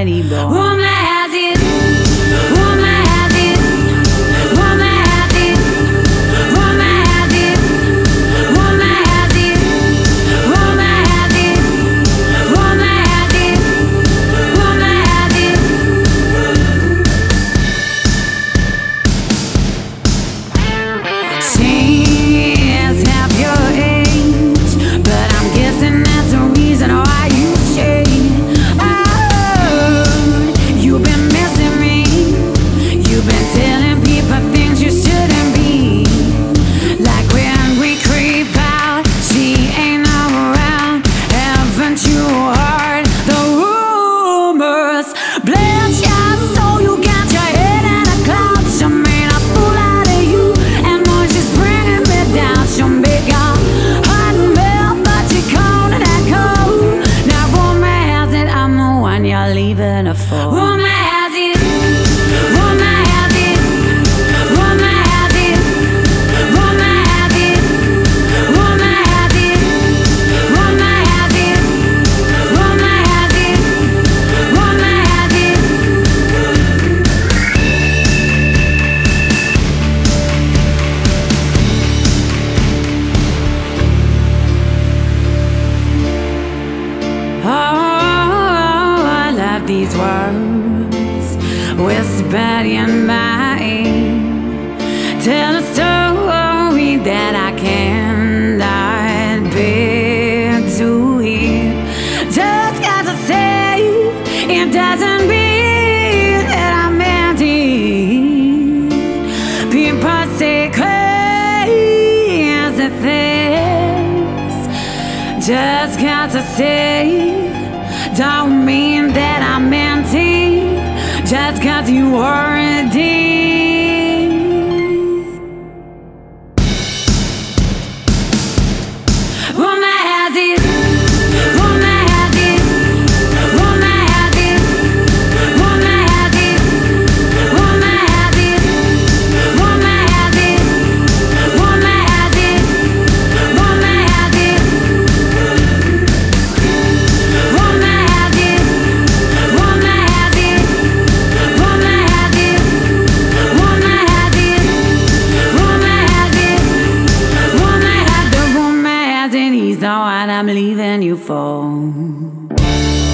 anymore. Woman has it. Woman has it. Woman has it. Woman has it. Woman has it. Woman has it. Woman has it. Woman has it. She's half your age, but I'm guessing that's the reason why you stayed. Oh, you've been missing me. You've been telling people things you shouldn't be. Like when we creep out, she ain't around. Haven't you heard the rumors? Bless your soul, you got your head in a cloud. She made a fool out of you, and when she's bringing me down, she'll make a hot melt, but she cold and that cold. Now woman has it, I'm the one you're leaving her for. Woman has it. Woman has it. Woman has it. Woman has it. Woman has it. Woman has it. Woman has it. Woman has it. Oh, I love these words whispered in my ear. Tell a story that I cannot bear to hear. Just 'cause I say it doesn't mean that I meant it. People say crazy things. Just 'cause I say don't mean that I meant it. Just 'cause you weren't it. Woman has it. Woman has it. Woman has it. Woman has it. Woman has it. Woman has it. Woman has it. Woman has it. Woman has it. Woman has it. Woman has it. Woman has it. Woman has it. Woman has the woman has it. He's the one I'm leaving you for.